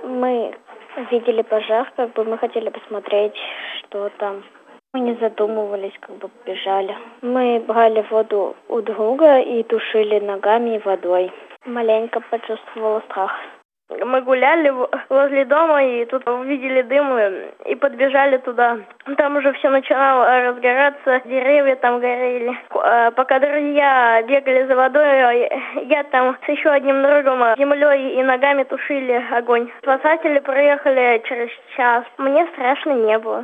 Мы видели пожар, мы хотели посмотреть, что там. Мы не задумывались, бежали. Мы брали воду у друга и тушили ногами и водой. Маленько почувствовала страх. Мы гуляли возле дома и тут увидели дым и подбежали туда. Там уже все начинало разгораться, деревья там горели. Пока друзья бегали за водой, я там с еще одним другом землей и ногами тушили огонь. Спасатели приехали через час. Мне страшно не было.